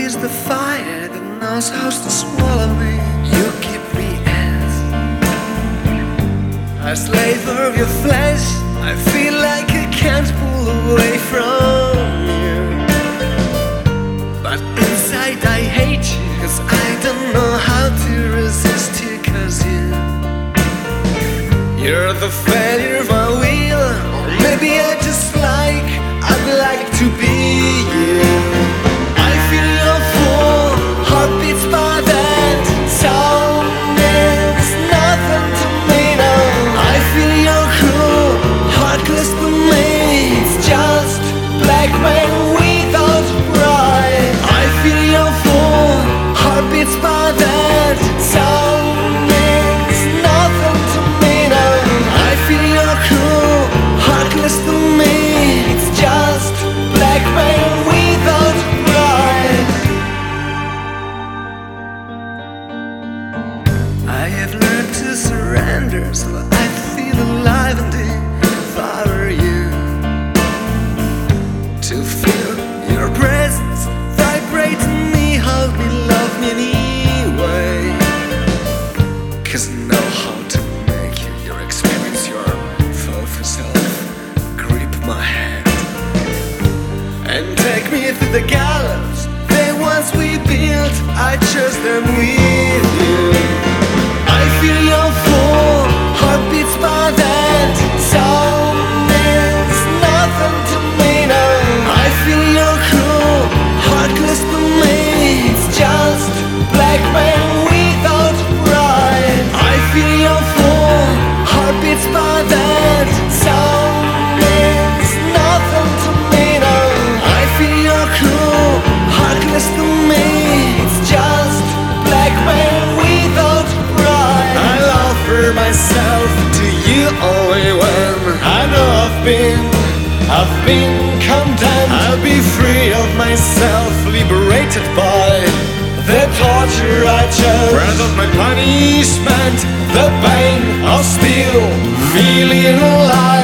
is the fire that knows how to swallow me. You keep me as a slave of your flesh. I feel like I can't pull away from you, but inside I hate you, 'cause I don't know how to resist you, 'cause you're the failure of my will. Or maybe I'd like to be you. I feel your full heartbeats, but that sound means nothing to me now. I feel your cruel, heartless to me. It's just blackmail without pride. I feel your full heartbeats, but that sound means nothing to me now. I feel your cruel, heartless to me. It's just blackmail without pride. I have learned to surrender, so I feel alive and devour you. To feel your presence vibrate in me, hold me, love me anyway. 'Cause I know how to make your experience your for self. Grip my hand and take me to the gallows. The ones we built, I chose them with you. I feel your full heartbeats, but that sound means nothing to me now. I feel your cruel, heartless to me. It's just blackmail without pride. I feel your full heartbeats, but that sound means nothing to me now. I feel your cruel, heartless to me. It's just blackmail without pride. I'll offer myself to you only when I know I've been condemned. I'll be free of myself, liberated by the torture I chose. Rather than my punishment, the pain of still feeling alive.